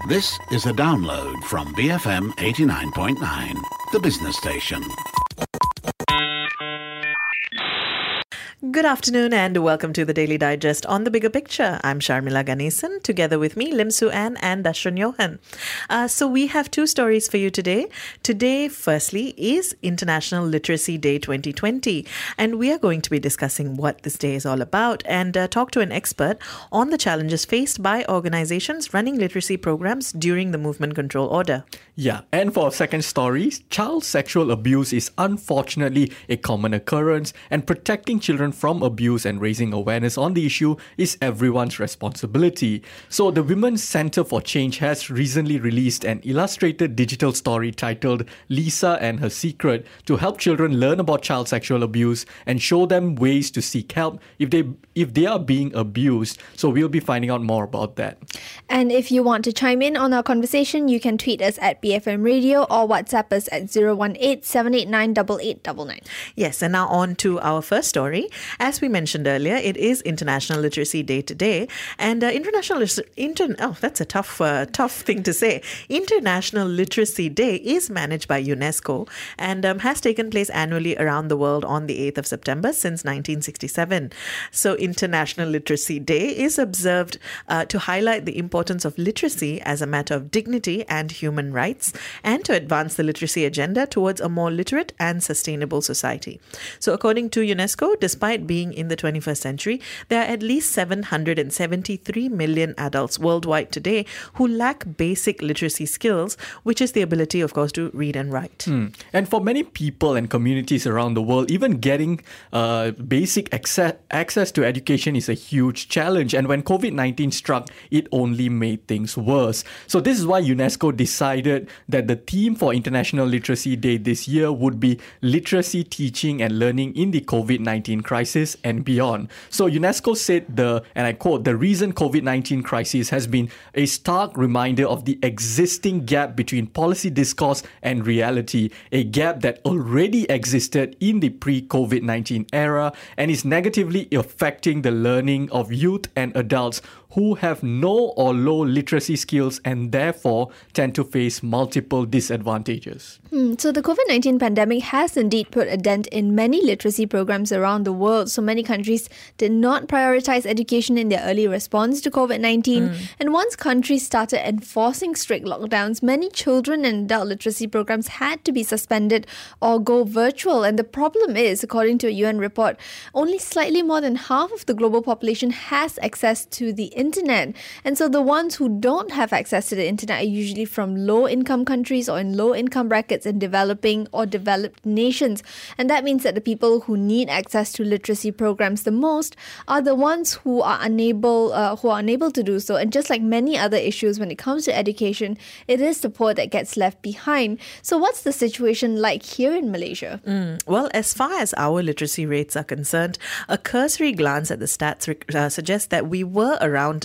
This is a download from BFM 89.9, the business station. Good afternoon and welcome to the Daily Digest on The Bigger Picture. I'm Sharmila Ganesan, together with me, Lim Su Ann and Dashran Johan. So we have two stories for you today. Today, firstly, is International Literacy Day 2020, and we are going to be discussing what this day is all about and talk to an expert on the challenges faced by organizations running literacy programs during the Movement Control Order. Yeah, and for our second story, child sexual abuse is unfortunately a common occurrence, and protecting children from abuse and raising awareness on the issue is everyone's responsibility. So the Women's Centre for Change has recently released an illustrated digital story titled Lisa and Her Secret to help children learn about child sexual abuse and show them ways to seek help if they are being abused. So we'll be finding out more about that. And if you want to chime in on our conversation, you can tweet us at BFM Radio or WhatsApp us at 018-789-8899. Yes, and now on to our first story. As we mentioned earlier, it is International Literacy Day today, and that's a tough thing to say. International Literacy Day is managed by UNESCO and has taken place annually around the world on the 8th of September since 1967. So International Literacy Day is observed to highlight the importance of literacy as a matter of dignity and human rights, and to advance the literacy agenda towards a more literate and sustainable society. So according to UNESCO, despite being in the 21st century, there are at least 773 million adults worldwide today who lack basic literacy skills, which is the ability, of course, to read and write. And for many people and communities around the world, even getting basic access to education is a huge challenge. And when COVID-19 struck, it only made things worse. So this is why UNESCO decided that the theme for International Literacy Day this year would be literacy, teaching and learning in the COVID-19 crisis and beyond. So UNESCO said and I quote, the recent COVID-19 crisis has been a stark reminder of the existing gap between policy discourse and reality, a gap that already existed in the pre-COVID-19 era and is negatively affecting the learning of youth and adults who have no or low literacy skills and therefore tend to face multiple disadvantages. So the COVID-19 pandemic has indeed put a dent in many literacy programs around the world. So many countries did not prioritize education in their early response to COVID-19. And once countries started enforcing strict lockdowns, many children and adult literacy programs had to be suspended or go virtual. And the problem is, according to a UN report, only slightly more than half of the global population has access to the internet. And so the ones who don't have access to the internet are usually from low-income countries or in low-income brackets in developing or developed nations. And that means that the people who need access to literacy programs the most are the ones who are unable to do so. And just like many other issues when it comes to education, it is the poor that gets left behind. So what's the situation like here in Malaysia? Well, as far as our literacy rates are concerned, a cursory glance at the stats suggests that we were around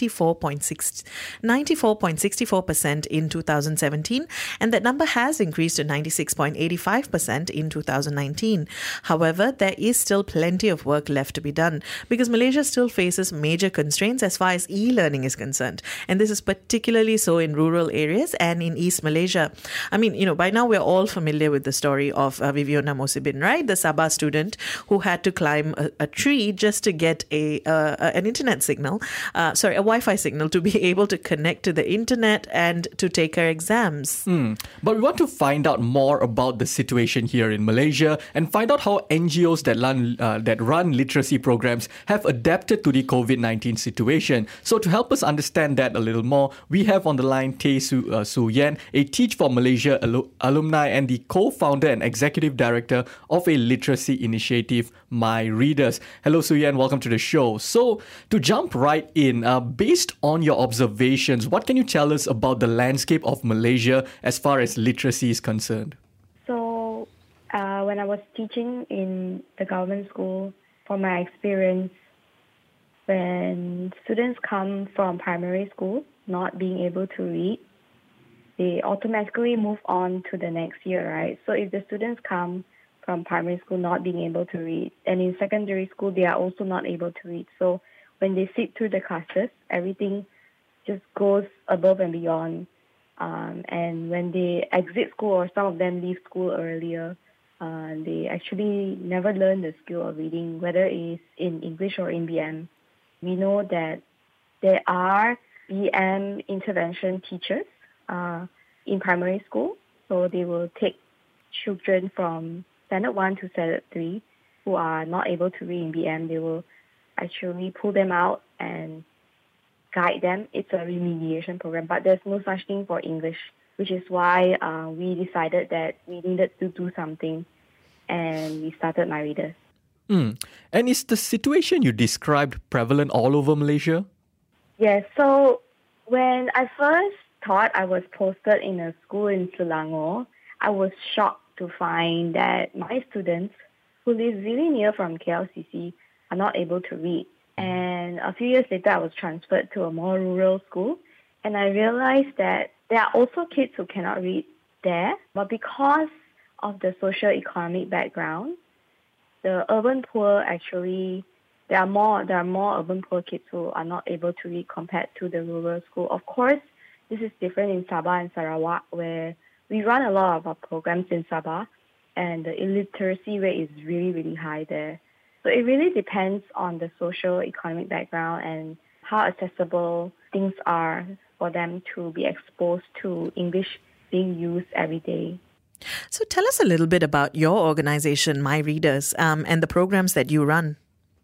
94.64% in 2017, and that number has increased to 96.85% in 2019. However, there is still plenty of work left to be done because Malaysia still faces major constraints as far as e-learning is concerned, and this is particularly so in rural areas and in East Malaysia. I mean, by now we're all familiar with the story of Viviana Mosibin, right? The Sabah student who had to climb a tree just to get an internet signal. A Wi-Fi signal to be able to connect to the internet and to take her exams. But we want to find out more about the situation here in Malaysia and find out how NGOs that run literacy programs have adapted to the COVID-19 situation. So to help us understand that a little more, we have on the line Tay Su Yan, a Teach for Malaysia alumni and the co-founder and executive director of a literacy initiative, My Readers. Hello, Su Yan. Welcome to the show. So to jump right in, based on your observations, what can you tell us about the landscape of Malaysia as far as literacy is concerned? So when I was teaching in the government school, from my experience, when students come from primary school not being able to read, they automatically move on to the next year, right? So if the students come from primary school not being able to read, and in secondary school they are also not able to read. So when they sit through the classes, everything just goes above and beyond. And when they exit school, or some of them leave school earlier, they actually never learn the skill of reading, whether it's in English or in BM. We know that there are BM intervention teachers in primary school. So they will take children from standard 1 to standard 3 who are not able to read in BM. They will actually pull them out and guide them. It's a remediation program, but there's no such thing for English, which is why we decided that we needed to do something, and we started My Readers. And is the situation you described prevalent all over Malaysia? Yes, so when I first thought I was posted in a school in Selangor, I was shocked to find that my students who live really near from KLCC are not able to read. And a few years later, I was transferred to a more rural school, and I realized that there are also kids who cannot read there, but because of the socio-economic background, the urban poor actually, there are more urban poor kids who are not able to read compared to the rural school. Of course, this is different in Sabah and Sarawak, where we run a lot of our programs in Sabah, and the illiteracy rate is really, really high there. So it really depends on the socio-economic background and how accessible things are for them to be exposed to English being used every day. So tell us a little bit about your organization, My Readers, and the programs that you run.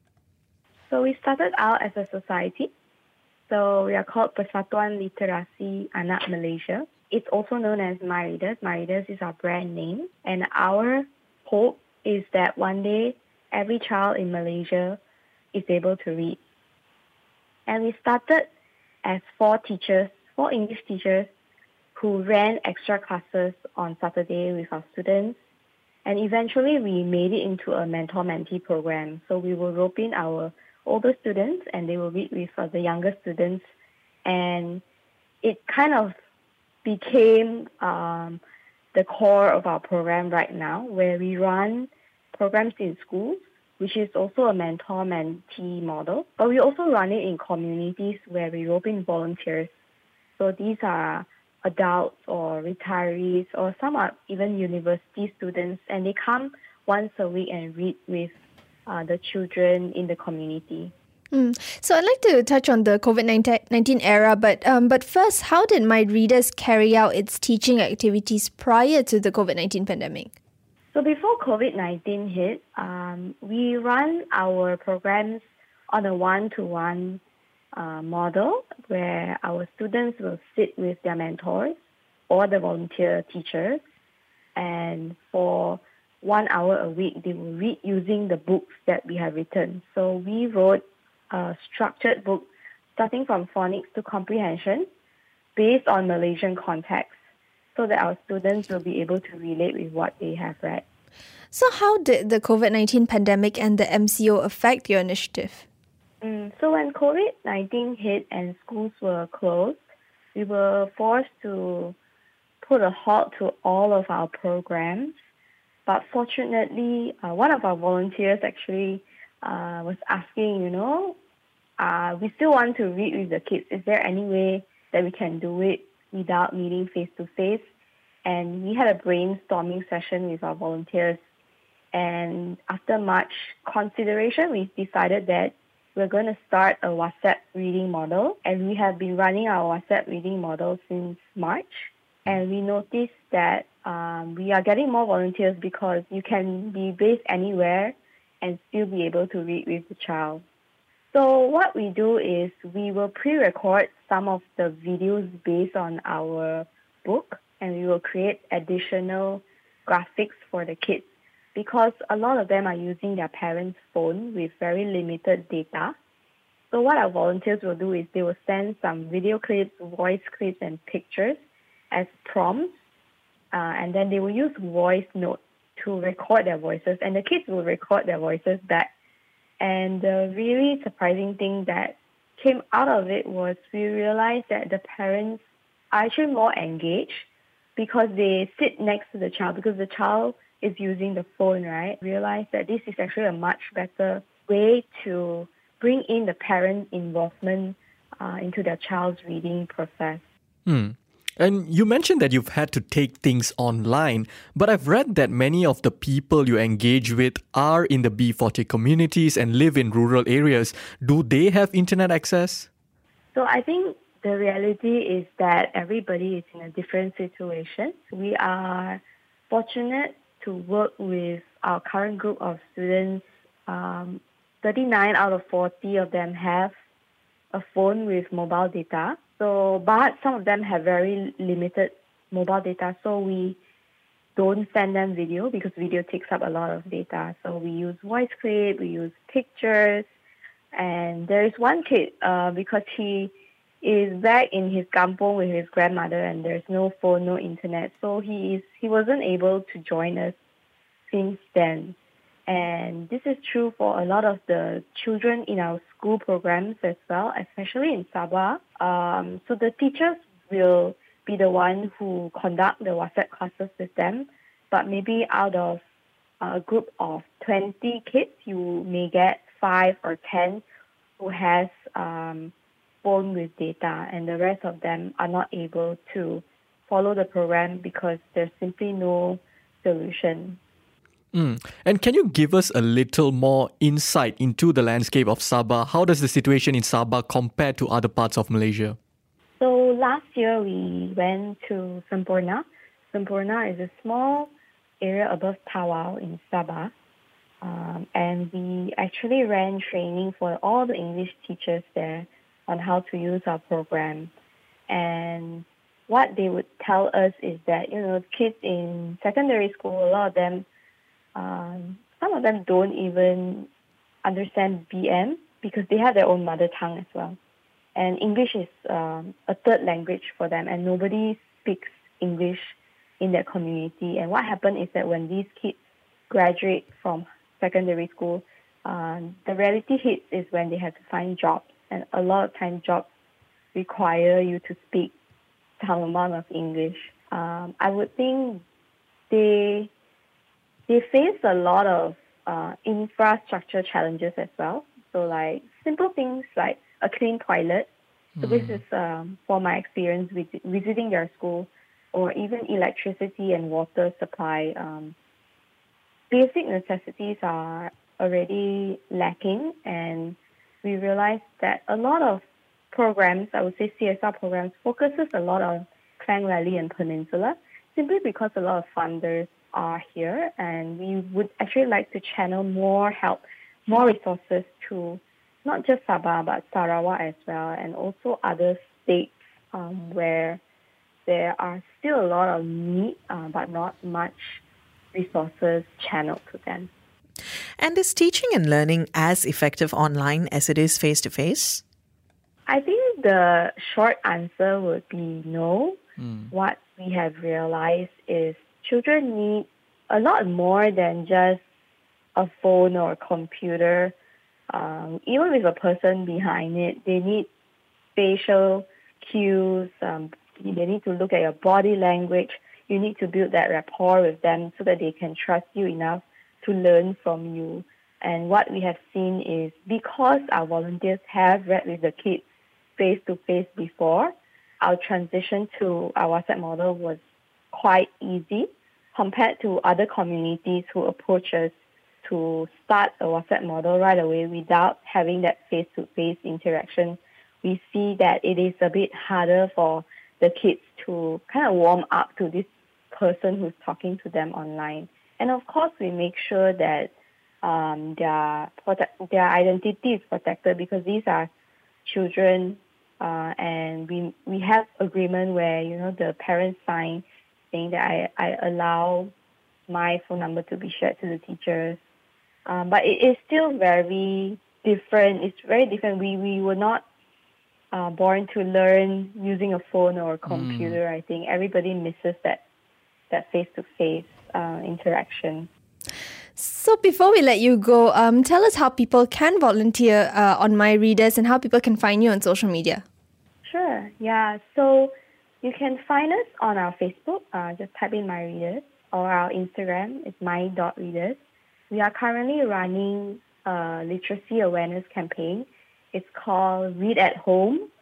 So we started out as a society. So we are called Persatuan Literasi Anak Malaysia. It's also known as My Readers. My Readers is our brand name. And our hope is that one day every child in Malaysia is able to read. And we started as 4 English teachers who ran extra classes on Saturday with our students. And eventually we made it into a mentor-mentee program. So we will rope in our older students and they will read with the younger students. And it kind of became the core of our program right now, where we run programs in schools, which is also a mentor-mentee model. But we also run it in communities where we rope in volunteers. So these are adults or retirees, or some are even university students, and they come once a week and read with the children in the community. So I'd like to touch on the COVID-19 era, but first, how did My Readers carry out its teaching activities prior to the COVID-19 pandemic? So before COVID-19 hit, we run our programs on a one-to-one model where our students will sit with their mentors or the volunteer teachers, and for 1 hour a week, they will read using the books that we have written. So we wrote a structured book starting from phonics to comprehension based on Malaysian context, so that our students will be able to relate with what they have read. So how did the COVID-19 pandemic and the MCO affect your initiative? So when COVID-19 hit and schools were closed, we were forced to put a halt to all of our programs. But fortunately, one of our volunteers actually was asking, we still want to read with the kids. Is there any way that we can do it without meeting face-to-face? And we had a brainstorming session with our volunteers. And after much consideration, we decided that we're going to start a WhatsApp reading model. And we have been running our WhatsApp reading model since March. And we noticed that we are getting more volunteers because you can be based anywhere and still be able to read with the child. So what we do is we will pre-record some of the videos based on our book, and we will create additional graphics for the kids, because a lot of them are using their parents' phone with very limited data. So what our volunteers will do is they will send some video clips, voice clips, and pictures as prompts, and then they will use voice notes to record their voices, and the kids will record their voices back. And the really surprising thing that came out of it was we realized that the parents are actually more engaged because they sit next to the child, because the child is using the phone, right? Realized that this is actually a much better way to bring in the parent involvement into their child's reading process. And you mentioned that you've had to take things online, but I've read that many of the people you engage with are in the B40 communities and live in rural areas. Do they have internet access? So I think the reality is that everybody is in a different situation. We are fortunate to work with our current group of students. 39 out of 40 of them have a phone with mobile data. So, but some of them have very limited mobile data, so we don't send them video because video takes up a lot of data. So we use voice clip, we use pictures, and there is one kid because he is back in his kampong with his grandmother, and there's no phone, no internet, so he wasn't able to join us since then. And this is true for a lot of the children in our school programs as well, especially in Sabah. So the teachers will be the one who conduct the WhatsApp classes with them. But maybe out of a group of 20 kids, you may get 5 or 10 who has phone with data, and the rest of them are not able to follow the program because there's simply no solution. And can you give us a little more insight into the landscape of Sabah? How does the situation in Sabah compare to other parts of Malaysia? So last year we went to Semporna. Semporna is a small area above Tawau in Sabah. And we actually ran training for all the English teachers there on how to use our program. And what they would tell us is that, kids in secondary school, a lot of them, some of them don't even understand BM because they have their own mother tongue as well. And English is a third language for them, and nobody speaks English in their community. And what happened is that when these kids graduate from secondary school, the reality hits is when they have to find jobs. And a lot of times jobs require you to speak some amount of English. I would think they face a lot of infrastructure challenges as well. So like simple things like a clean toilet. So this is for my experience with visiting their school, or even electricity and water supply. Basic necessities are already lacking, and we realized that a lot of programs, I would say CSR programs, focuses a lot on Klang Valley and Peninsula, simply because a lot of funders are here, and we would actually like to channel more help, more resources to not just Sabah but Sarawak as well, and also other states where there are still a lot of need but not much resources channeled to them. And is teaching and learning as effective online as it is face-to-face? I think the short answer would be no. What we have realized is children need a lot more than just a phone or a computer. Even with a person behind it, they need facial cues. They need to look at your body language. You need to build that rapport with them so that they can trust you enough to learn from you. And what we have seen is because our volunteers have read with the kids face-to-face before, our transition to our WhatsApp model was quite easy compared to other communities who approach us to start a WhatsApp model right away without having that face-to-face interaction. We see that it is a bit harder for the kids to kind of warm up to this person who's talking to them online. And of course, we make sure that their identity is protected because these are children, and we have agreement where the parents sign saying that I allow my phone number to be shared to the teachers. But it is still very different. It's very different. We were not born to learn using a phone or a computer. I think everybody misses that face-to-face interaction. So before we let you go, tell us how people can volunteer on My Readers and how people can find you on social media. Sure, yeah. So you can find us on our Facebook. Just type in My Readers, or our Instagram is my.readers. We are currently running a literacy awareness campaign. It's called Read at Home.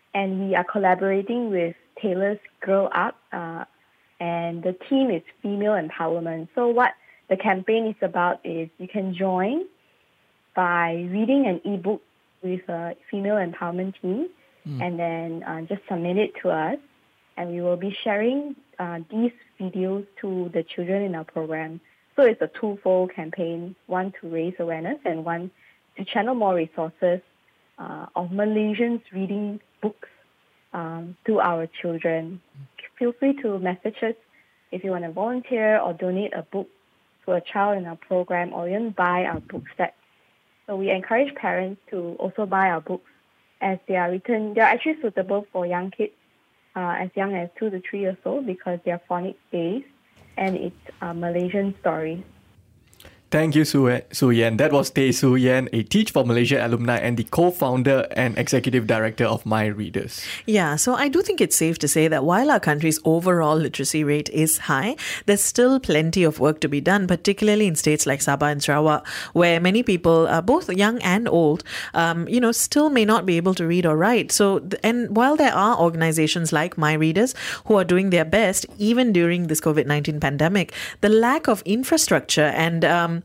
and we are collaborating with Taylor's Grow Up, and the theme is female empowerment. So what the campaign is about is you can join by reading an ebook with a female empowerment theme, and then just submit it to us, and we will be sharing these videos to the children in our program. So it's a twofold campaign, one to raise awareness and one to channel more resources of Malaysians reading books to our children. Feel free to message us if you want to volunteer or donate a book to a child in our program, or even buy our book set. So we encourage parents to also buy our books, as they are written. They are actually suitable for young kids as young as 2 to 3 years old, because they are phonics-based, and it's Malaysian stories. Thank you, Su Yan. That was Tay Su Yan, a Teach for Malaysia alumni and the co-founder and executive director of My Readers. Yeah, so I do think it's safe to say that while our country's overall literacy rate is high, there's still plenty of work to be done, particularly in states like Sabah and Sarawak, where many people, both young and old, still may not be able to read or write. So, and while there are organizations like My Readers who are doing their best, even during this COVID-19 pandemic, the lack of infrastructure and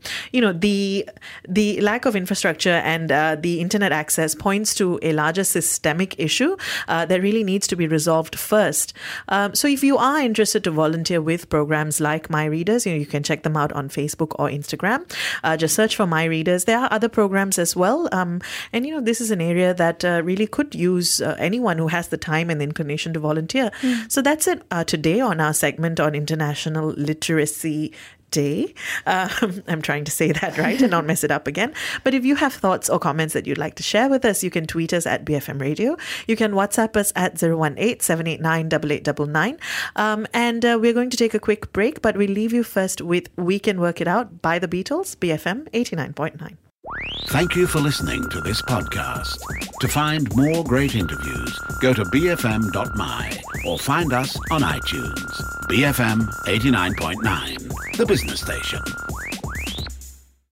the lack of infrastructure and the internet access points to a larger systemic issue that really needs to be resolved first. So if you are interested to volunteer with programs like My Readers, you can check them out on Facebook or Instagram. Just search for My Readers. There are other programs as well. And this is an area that really could use anyone who has the time and the inclination to volunteer. So that's it today on our segment on International Literacy Day. I'm trying to say that right and not mess it up again. But if you have thoughts or comments that you'd like to share with us, you can tweet us at BFM Radio. You can WhatsApp us at 018-789-8899. And we're going to take a quick break, but we'll leave you first with We Can Work It Out by the Beatles, BFM 89.9. Thank you for listening to this podcast. To find more great interviews, go to bfm.my or find us on iTunes. BFM 89.9, the business station.